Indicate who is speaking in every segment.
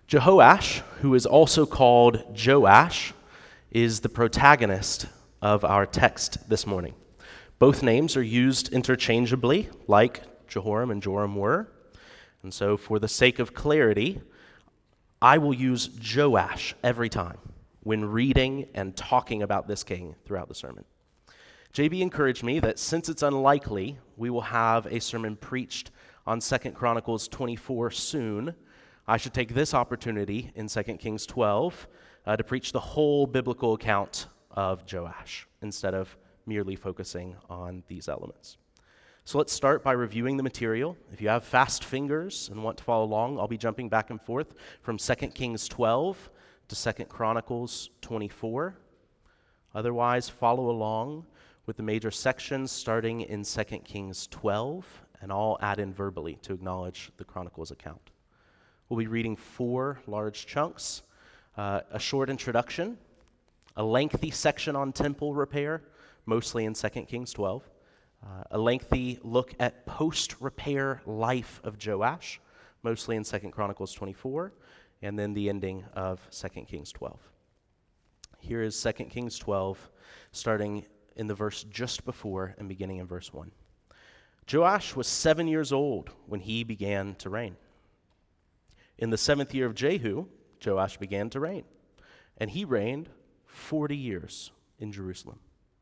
Speaker 1: Jehoash, who is also called Joash, is the protagonist of our text this morning. Both names are used interchangeably, like Jehoram and Joram were. And so for the sake of clarity, I will use Joash every time when reading and talking about this king throughout the sermon. JB encouraged me that since it's unlikely we will have a sermon preached on 2 Chronicles 24 soon, I should take this opportunity in 2 Kings 12 to preach the whole biblical account of Joash instead of merely focusing on these elements. So let's start by reviewing the material. If you have fast fingers and want to follow along, I'll be jumping back and forth from 2 Kings 12 to 2 Chronicles 24. Otherwise, follow along with the major sections starting in 2 Kings 12, and I'll add in verbally to acknowledge the Chronicles account. We'll be reading 4 large chunks, a short introduction, a lengthy section on temple repair, mostly in 2 Kings 12, a lengthy look at post-repair life of Joash, mostly in 2 Chronicles 24, and then the ending of 2 Kings 12. Here is 2 Kings 12, starting in the verse just before and beginning in verse 1. Joash was 7 years old when he began to reign. In the 7th year of Jehu, Joash began to reign, and he reigned 40 years in Jerusalem.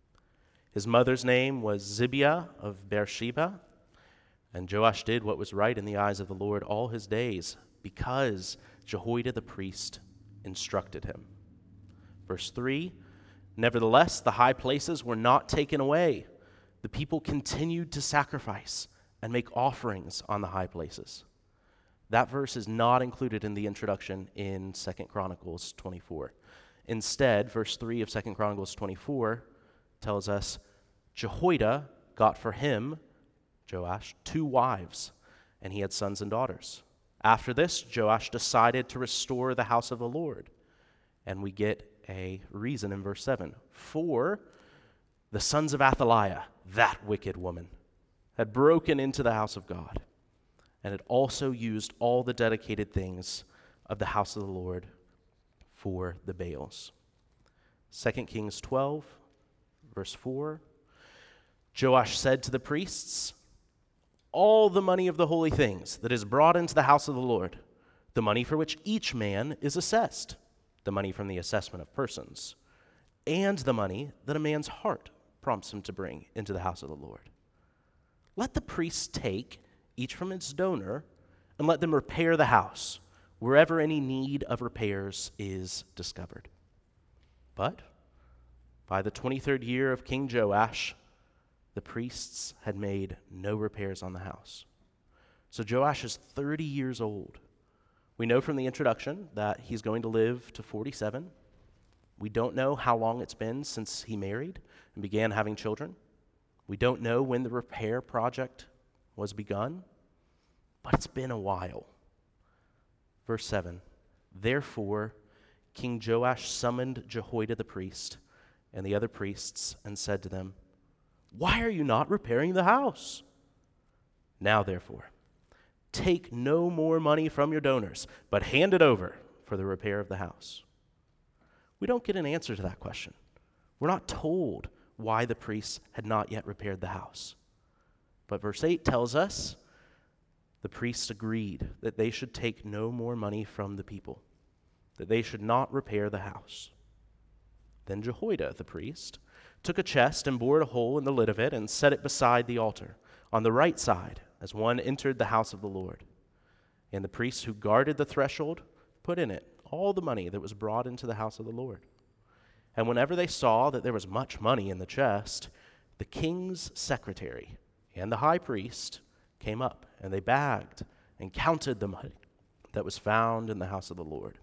Speaker 1: His mother's name was Zibiah of Beersheba, and Joash did what was right in the eyes of the Lord all his days, because Jehoiada the priest instructed him. Verse 3, nevertheless, the high places were not taken away. The people continued to sacrifice and make offerings on the high places. That verse is not included in the introduction in 2 Chronicles 24. Instead, verse 3 of 2 Chronicles 24 tells us Jehoiada got for him, Joash, 2 wives, and he had sons and daughters. After this, Joash decided to restore the house of the Lord. And we get a reason in verse 7. For the sons of Athaliah, that wicked woman, had broken into the house of God, and had also used all the dedicated things of the house of the Lord for the Baals. 2 Kings 12, verse 4, Joash said to the priests, all the money of the holy things that is brought into the house of the Lord, the money for which each man is assessed, the money from the assessment of persons, and the money that a man's heart prompts him to bring into the house of the Lord. Let the priests take each from its donor, and let them repair the house wherever any need of repairs is discovered. But by the 23rd year of King Joash, the priests had made no repairs on the house. So Joash is 30 years old. We know from the introduction that he's going to live to 47. We don't know how long it's been since he married and began having children. We don't know when the repair project was begun, but it's been a while. Verse 7, therefore King Joash summoned Jehoiada the priest and the other priests and said to them, why are you not repairing the house? Now therefore, take no more money from your donors, but hand it over for the repair of the house. We don't get an answer to that question. We're not told why the priests had not yet repaired the house. But verse 8 tells us the priests agreed that they should take no more money from the people, that they should not repair the house. Then Jehoiada, the priest, took a chest and bored a hole in the lid of it and set it beside the altar, on the right side, as one entered the house of the Lord. And the priests who guarded the threshold put in it all the money that was brought into the house of the Lord. And whenever they saw that there was much money in the chest, the king's secretary and the high priest came up, and they bagged and counted the money that was found in the house of the Lord.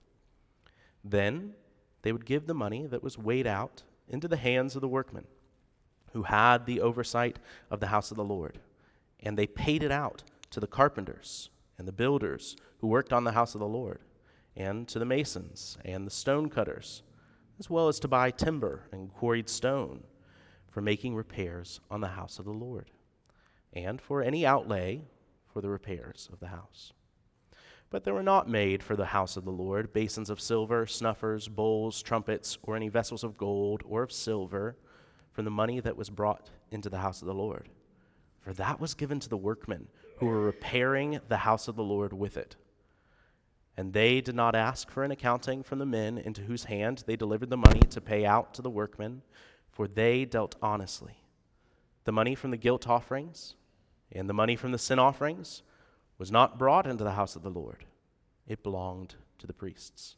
Speaker 1: Then they would give the money that was weighed out into the hands of the workmen who had the oversight of the house of the Lord, and they paid it out to the carpenters and the builders who worked on the house of the Lord, and to the masons and the stone cutters, as well as to buy timber and quarried stone for making repairs on the house of the Lord, and for any outlay for the repairs of the house. But there were not made for the house of the Lord basins of silver, snuffers, bowls, trumpets, or any vessels of gold or of silver from the money that was brought into the house of the Lord. For that was given to the workmen who were repairing the house of the Lord with it. And they did not ask for an accounting from the men into whose hand they delivered the money to pay out to the workmen, for they dealt honestly. The money from the guilt offerings and the money from the sin offerings was not brought into the house of the Lord. It belonged to the priests.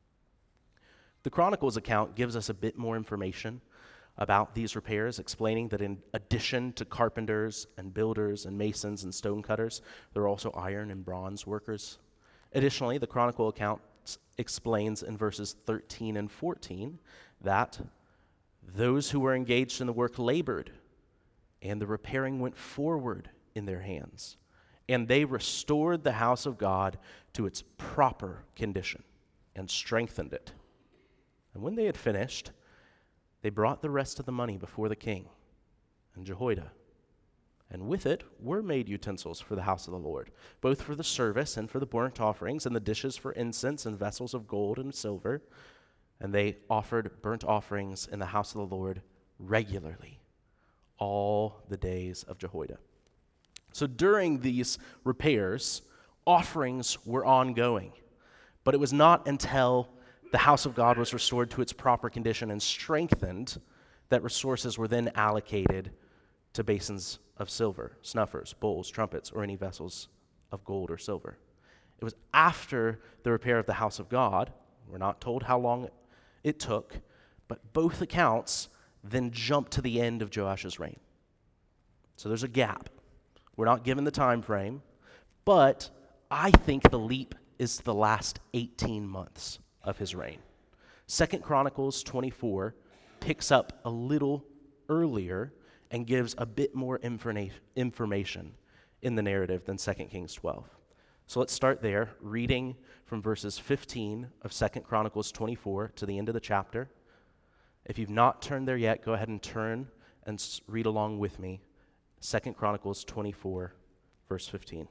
Speaker 1: The Chronicles account gives us a bit more information about these repairs, explaining that in addition to carpenters and builders and masons and stonecutters, there are also iron and bronze workers. Additionally, the Chronicle account explains in verses 13 and 14 that those who were engaged in the work labored, and the repairing went forward in their hands. And they restored the house of God to its proper condition and strengthened it. And when they had finished, they brought the rest of the money before the king and Jehoiada. And with it were made utensils for the house of the Lord, both for the service and for the burnt offerings, and the dishes for incense and vessels of gold and silver. And they offered burnt offerings in the house of the Lord regularly all the days of Jehoiada. So during these repairs, offerings were ongoing, but it was not until the house of God was restored to its proper condition and strengthened that resources were then allocated to basins of silver, snuffers, bowls, trumpets, or any vessels of gold or silver. It was after the repair of the house of God, we're not told how long it took, but both accounts then jump to the end of Joash's reign. So there's a gap. We're not given the time frame, but I think the leap is the last 18 months of his reign. 2 Chronicles 24 picks up a little earlier and gives a bit more information in the narrative than 2 Kings 12. So let's start there, reading from verses 15 of 2 Chronicles 24 to the end of the chapter. If you've not turned there yet, go ahead and turn and read along with me. 2 Chronicles 24, verse 15.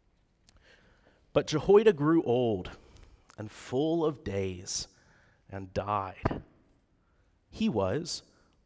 Speaker 1: But Jehoiada grew old and full of days and died. He was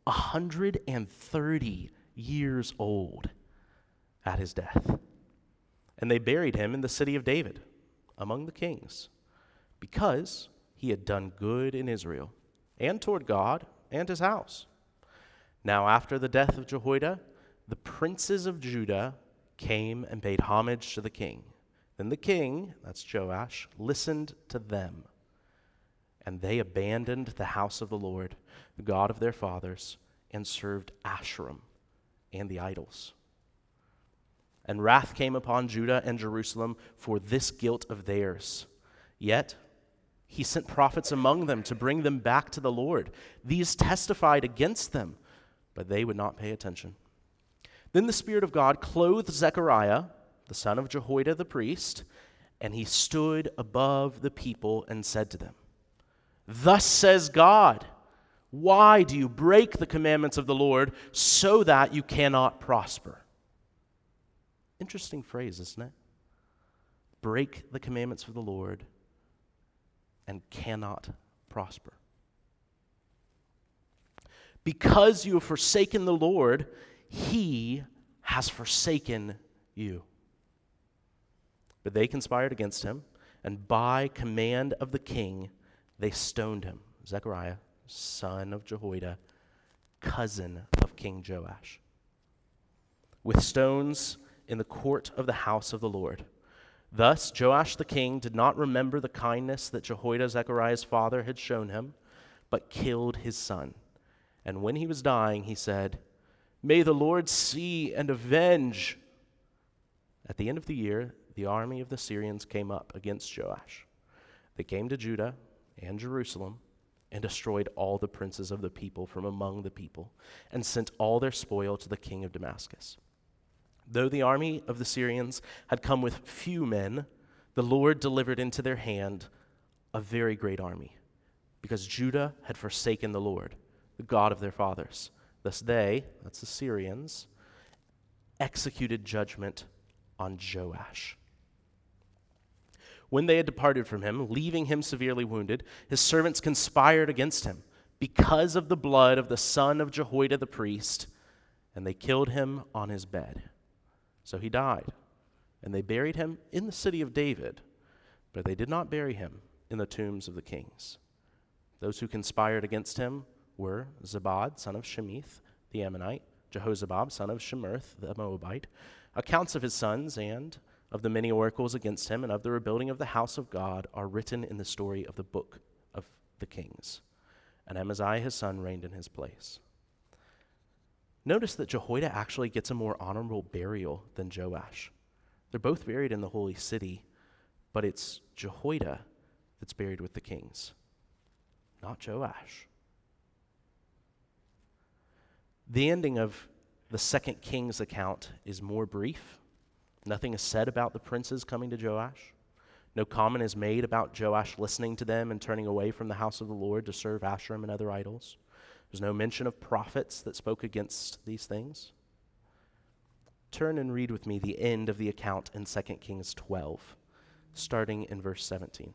Speaker 1: 130 years old at his death. And they buried him in the city of David among the kings, because he had done good in Israel and toward God and his house. Now after the death of Jehoiada, the princes of Judah came and paid homage to the king. Then the king, that's Joash, listened to them. And they abandoned the house of the Lord, the God of their fathers, and served Asherim and the idols. And wrath came upon Judah and Jerusalem for this guilt of theirs. Yet he sent prophets among them to bring them back to the Lord. These testified against them, but they would not pay attention. Then the Spirit of God clothed Zechariah, the son of Jehoiada the priest, and he stood above the people and said to them, "Thus says God, why do you break the commandments of the Lord so that you cannot prosper?" Interesting phrase, isn't it? Break the commandments of the Lord and cannot prosper. Because you have forsaken the Lord, he has forsaken you. But they conspired against him, and by command of the king, they stoned him, Zechariah, son of Jehoiada, cousin of King Joash, with stones in the court of the house of the Lord. Thus Joash the king did not remember the kindness that Jehoiada, Zechariah's father, had shown him, but killed his son. And when he was dying, he said, "May the Lord see and avenge." At the end of the year, the army of the Syrians came up against Joash. They came to Judah and Jerusalem and destroyed all the princes of the people from among the people and sent all their spoil to the king of Damascus. Though the army of the Syrians had come with few men, the Lord delivered into their hand a very great army, because Judah had forsaken the Lord, the God of their fathers. Thus they, that's the Syrians, executed judgment on Joash. When they had departed from him, leaving him severely wounded, his servants conspired against him because of the blood of the son of Jehoiada the priest, and they killed him on his bed. So he died, and they buried him in the city of David, but they did not bury him in the tombs of the kings. Those who conspired against him were Zabad, son of Shemith, the Ammonite, Jehozabad, son of Shemerth, the Moabite, accounts of his sons and of the many oracles against him and of the rebuilding of the house of God are written in the story of the book of the kings. And Amaziah his son reigned in his place. Notice that Jehoiada actually gets a more honorable burial than Joash. They're both buried in the holy city, but it's Jehoiada that's buried with the kings, not Joash. The ending of the Second Kings account is more brief. Nothing is said about the princes coming to Joash. No comment is made about Joash listening to them and turning away from the house of the Lord to serve Asherim and other idols. There's no mention of prophets that spoke against these things. Turn and read with me the end of the account in 2 Kings 12, starting in verse 17.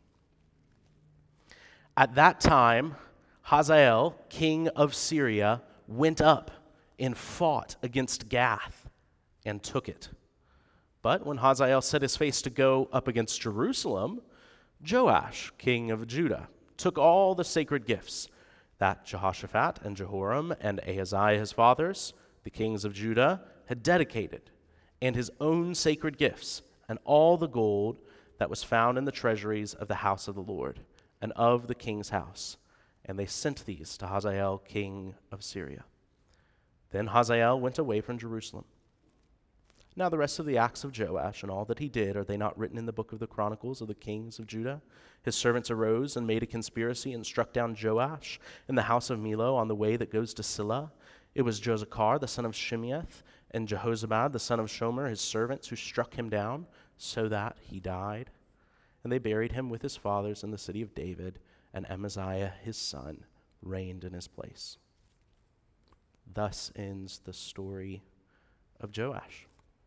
Speaker 1: At that time, Hazael, king of Syria, went up and fought against Gath and took it. But when Hazael set his face to go up against Jerusalem, Joash, king of Judah, took all the sacred gifts that Jehoshaphat and Jehoram and Ahaziah his fathers, the kings of Judah, had dedicated, and his own sacred gifts, and all the gold that was found in the treasuries of the house of the Lord and of the king's house. And they sent these to Hazael, king of Syria. Then Hazael went away from Jerusalem. Now the rest of the acts of Joash and all that he did, are they not written in the book of the Chronicles of the kings of Judah? His servants arose and made a conspiracy and struck down Joash in the house of Millo on the way that goes to Silla. It was Jozachar, the son of Shimeath, and Jehozabad, the son of Shomer, his servants, who struck him down so that he died. And they buried him with his fathers in the city of David, and Amaziah his son reigned in his place. Thus ends the story of Joash.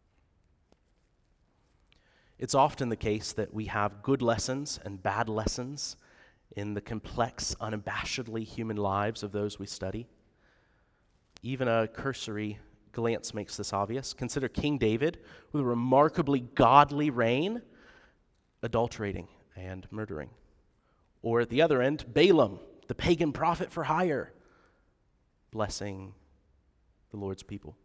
Speaker 1: It's often the case that we have good lessons and bad lessons in the complex, unabashedly human lives of those we study. Even a cursory glance makes this obvious. Consider King David, with a remarkably godly reign, adulterating and murdering. Or at the other end, Balaam, the pagan prophet for hire, blessing the Lord's people.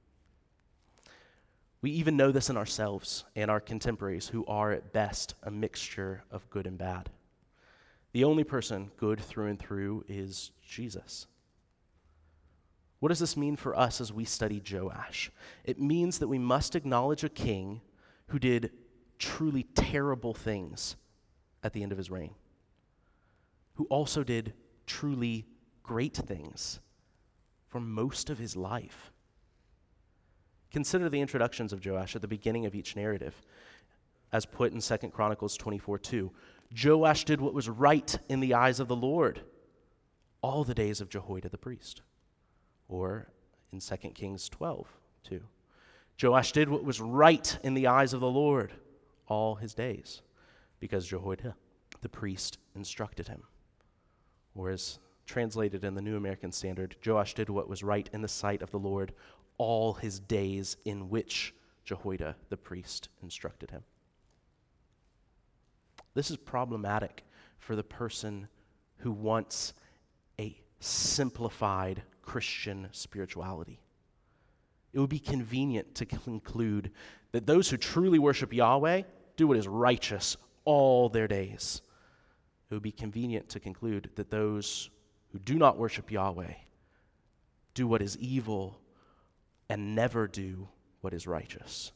Speaker 1: We even know this in ourselves and our contemporaries, who are at best a mixture of good and bad. The only person good through and through is Jesus. What does this mean for us as we study Joash? It means that we must acknowledge a king who did truly terrible things at the end of his reign, who also did truly great things for most of his life. Consider the introductions of Joash at the beginning of each narrative, as put in 2 Chronicles 24:2. Joash did what was right in the eyes of the Lord all the days of Jehoiada the priest. Or in 2 Kings 12:2. Joash did what was right in the eyes of the Lord all his days, because Jehoiada the priest instructed him. Or as translated in the New American Standard, Joash did what was right in the sight of the Lord all his days in which Jehoiada the priest instructed him. This is problematic for the person who wants a simplified Christian spirituality. It would be convenient to conclude that those who truly worship Yahweh do what is righteous all their days. It would be convenient to conclude that those who do not worship Yahweh do what is evil and never do what is righteous.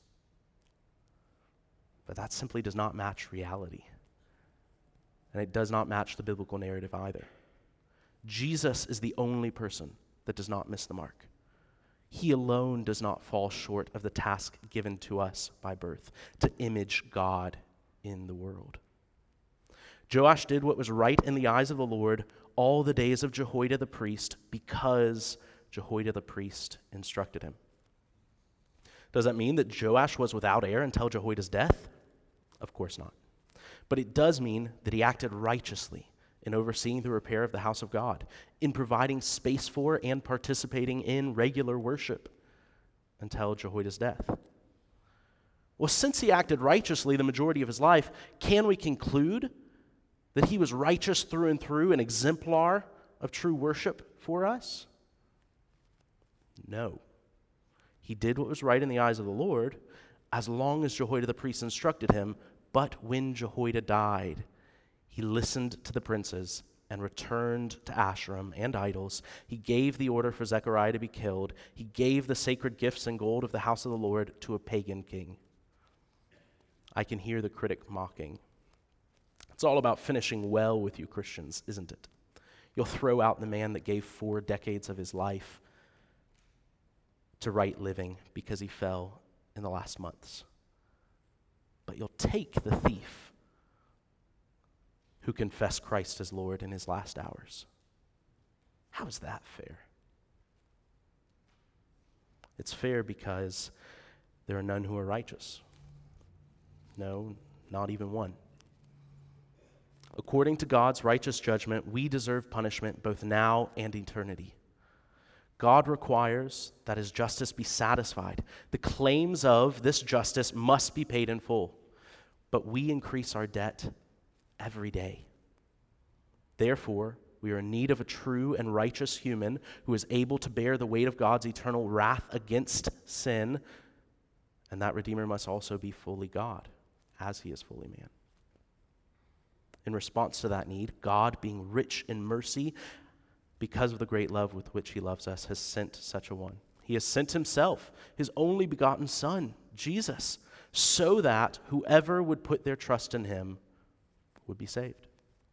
Speaker 1: But that simply does not match reality. And it does not match the biblical narrative either. Jesus is the only person that does not miss the mark. He alone does not fall short of the task given to us by birth, to image God in the world. Joash did what was right in the eyes of the Lord all the days of Jehoiada the priest, because Jehoiada the priest instructed him. Does that mean that Joash was without heir until Jehoiada's death? Of course not. but it does mean that he acted righteously in overseeing the repair of the house of God, in providing space for and participating in regular worship until Jehoiada's death. Well, since he acted righteously the majority of his life, can we conclude that he was righteous through and through, an exemplar of true worship for us? No. He did what was right in the eyes of the Lord as long as Jehoiada the priest instructed him, but when Jehoiada died, he listened to the princes and returned to Asherim and idols. He gave the order for Zechariah to be killed. He gave the sacred gifts and gold of the house of the Lord to a pagan king. I can hear the critic mocking. It's all about finishing well with you Christians, isn't it? You'll throw out the man that gave 4 decades of his life to right living because he fell in the last months. But you'll take the thief who confessed Christ as Lord in his last hours. How is that fair? It's fair because there are none who are righteous. No, not even one. According to God's righteous judgment, we deserve punishment both now and eternity. God requires that his justice be satisfied. The claims of this justice must be paid in full, but we increase our debt every day. Therefore, we are in need of a true and righteous human who is able to bear the weight of God's eternal wrath against sin, and that Redeemer must also be fully God, as he is fully man. In response to that need, God, being rich in mercy, because of the great love with which he loves us, has sent such a one. He has sent himself, his only begotten Son, Jesus, so that whoever would put their trust in him would be saved.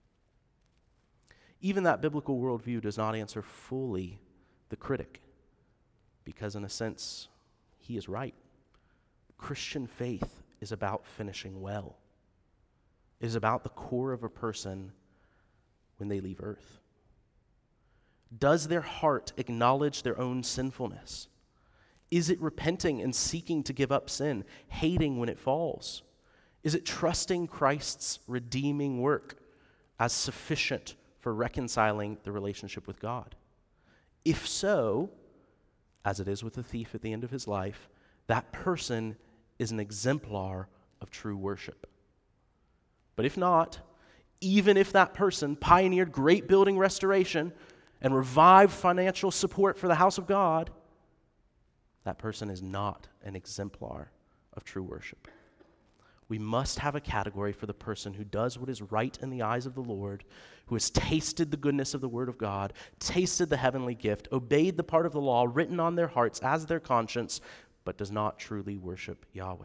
Speaker 1: Even that biblical worldview does not answer fully the critic, because in a sense, he is right. Christian faith is about finishing well. It is about the core of a person when they leave earth. Does their heart acknowledge their own sinfulness? Is it repenting and seeking to give up sin, hating when it falls? Is it trusting Christ's redeeming work as sufficient for reconciling the relationship with God? If so, as it is with the thief at the end of his life, that person is an exemplar of true worship. But if not, even if that person pioneered great building restoration and revived financial support for the house of God, that person is not an exemplar of true worship. We must have a category for the person who does what is right in the eyes of the Lord, who has tasted the goodness of the Word of God, tasted the heavenly gift, obeyed the part of the law written on their hearts as their conscience, but does not truly worship Yahweh.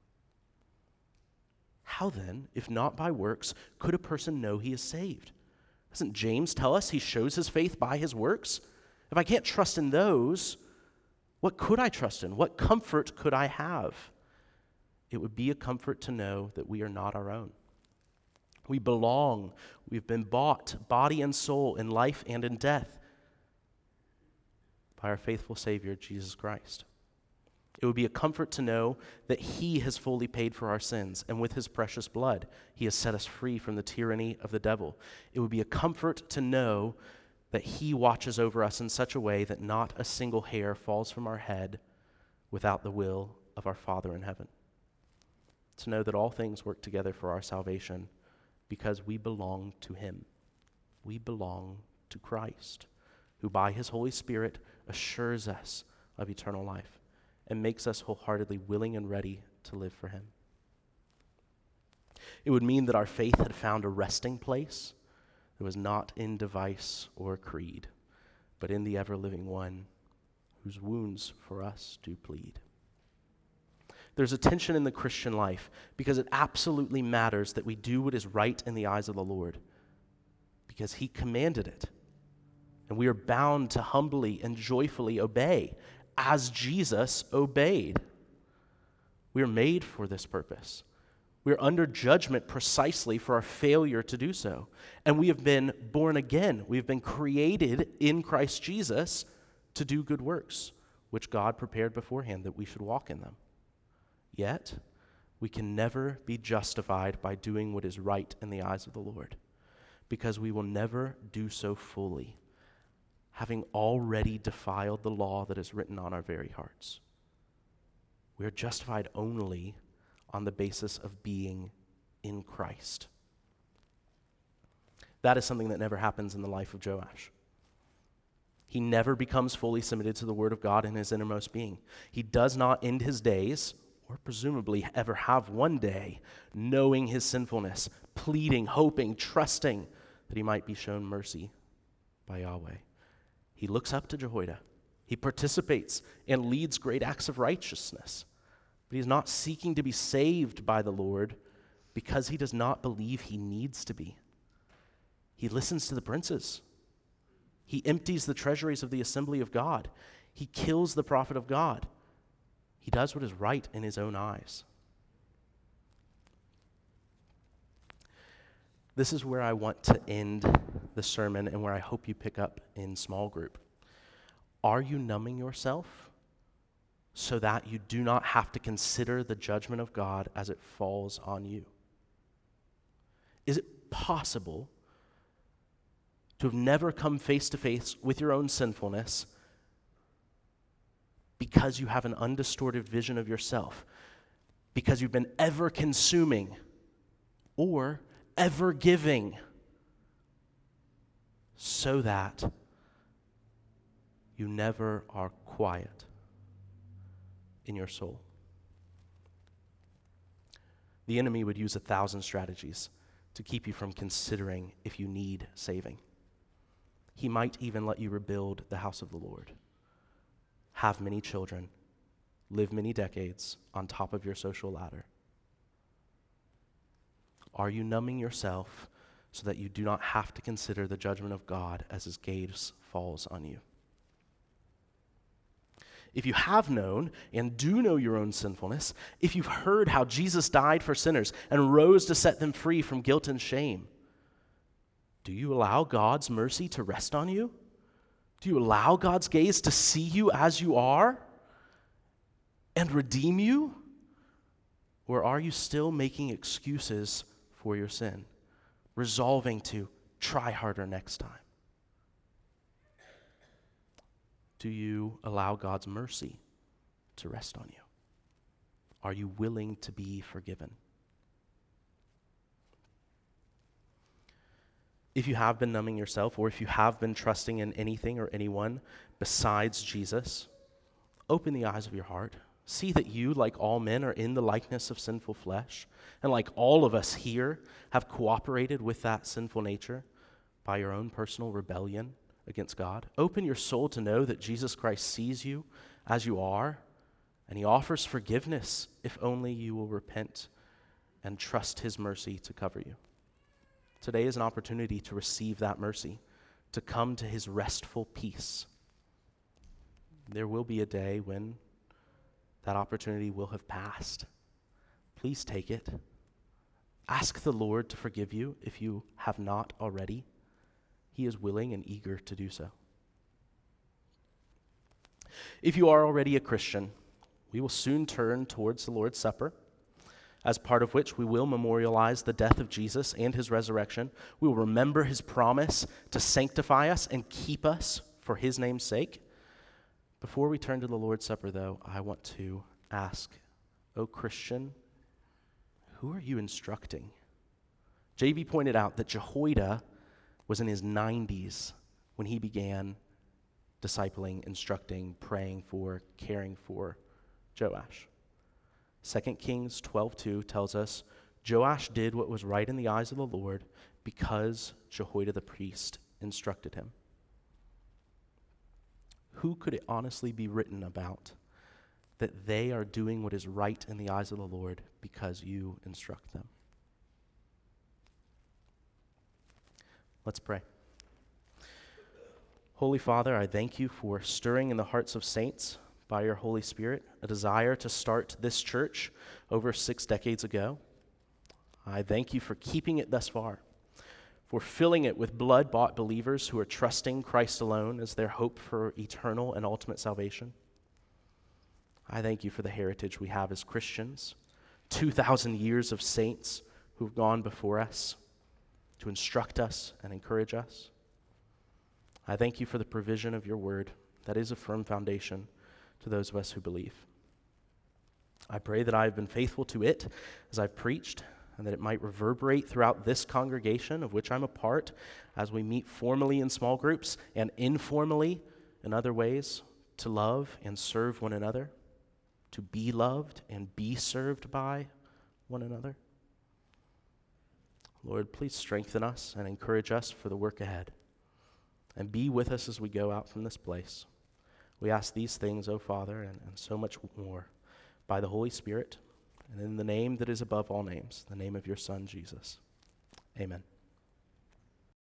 Speaker 1: How then, if not by works, could a person know he is saved? Doesn't James tell us he shows his faith by his works? If I can't trust in those, what could I trust in? What comfort could I have? It would be a comfort to know that we are not our own. We belong. We've been bought, body and soul, in life and in death, by our faithful Savior, Jesus Christ. It would be a comfort to know that he has fully paid for our sins, and with his precious blood, he has set us free from the tyranny of the devil. It would be a comfort to know that he watches over us in such a way that not a single hair falls from our head without the will of our Father in heaven. To know that all things work together for our salvation because we belong to him. We belong to Christ, who by his Holy Spirit assures us of eternal life and makes us wholeheartedly willing and ready to live for him. It would mean that our faith had found a resting place that was not in device or creed, but in the ever-living one whose wounds for us do bleed. There's a tension in the Christian life because it absolutely matters that we do what is right in the eyes of the Lord, because he commanded it. And we are bound to humbly and joyfully obey as Jesus obeyed. We are made for this purpose. We are under judgment precisely for our failure to do so. And we have been born again. We have been created in Christ Jesus to do good works, which God prepared beforehand that we should walk in them. Yet, We can never be justified by doing what is right in the eyes of the Lord, because we will never do so fully, having already defiled the law that is written on our very hearts. We are justified only on the basis of being in Christ. That is something that never happens in the life of Joash. He never becomes fully submitted to the word of God in his innermost being. He does not end his days, or presumably ever have one day, knowing his sinfulness, pleading, hoping, trusting that he might be shown mercy by Yahweh. He looks up to Jehoiada. He participates and leads great acts of righteousness. But he's not seeking to be saved by the Lord because he does not believe he needs to be. He listens to the princes. He empties the treasuries of the assembly of God. He kills the prophet of God. He does what is right in his own eyes. This is where I want to end the sermon and where I hope you pick up in small group. Are you numbing yourself so that you do not have to consider the judgment of God as it falls on you? Is it possible to have never come face to face with your own sinfulness because you have an undistorted vision of yourself, because you've been ever consuming or ever giving, so that you never are quiet in your soul? The enemy would use 1,000 strategies to keep you from considering if you need saving. He might even let you rebuild the house of the Lord, have many children, live many decades on top of your social ladder. Are you numbing yourself so that you do not have to consider the judgment of God as his gaze falls on you? If you have known and do know your own sinfulness, if you've heard how Jesus died for sinners and rose to set them free from guilt and shame, do you allow God's mercy to rest on you? Do you allow God's gaze to see you as you are and redeem you? Or are you still making excuses for your sin, resolving to try harder next time? Do you allow God's mercy to rest on you? Are you willing to be forgiven? If you have been numbing yourself, or if you have been trusting in anything or anyone besides Jesus, open the eyes of your heart. See that you, like all men, are in the likeness of sinful flesh, and like all of us here, have cooperated with that sinful nature by your own personal rebellion against God. Open your soul to know that Jesus Christ sees you as you are, and he offers forgiveness if only you will repent and trust his mercy to cover you. Today is an opportunity to receive that mercy, to come to his restful peace. There will be a day when that opportunity will have passed. Please take it. Ask the Lord to forgive you if you have not already. He is willing and eager to do so. If you are already a Christian, we will soon turn towards the Lord's Supper, as part of which we will memorialize the death of Jesus and his resurrection. We will remember his promise to sanctify us and keep us for his name's sake. Before we turn to the Lord's Supper, though, I want to ask, O Christian, who are you instructing? J.B. pointed out that Jehoiada was in his 90s when he began discipling, instructing, praying for, caring for Joash. 2 Kings 12:2 tells us, Joash did what was right in the eyes of the Lord because Jehoiada the priest instructed him. Who could it honestly be written about that they are doing what is right in the eyes of the Lord because you instruct them? Let's pray. Holy Father, I thank you for stirring in the hearts of saints by your Holy Spirit a desire to start this church over 6 decades ago. I thank you for keeping it thus far, for filling it with blood-bought believers who are trusting Christ alone as their hope for eternal and ultimate salvation. I thank you for the heritage we have as Christians, 2,000 years of saints who've gone before us to instruct us and encourage us. I thank you for the provision of your word that is a firm foundation to those of us who believe. I pray that I have been faithful to it as I've preached, and that it might reverberate throughout this congregation of which I'm a part as we meet formally in small groups and informally in other ways to love and serve one another, to be loved and be served by one another. Lord, please strengthen us and encourage us for the work ahead, and be with us as we go out from this place. We ask these things, O Father, and so much more, by the Holy Spirit, and in the name that is above all names, the name of your Son, Jesus. Amen.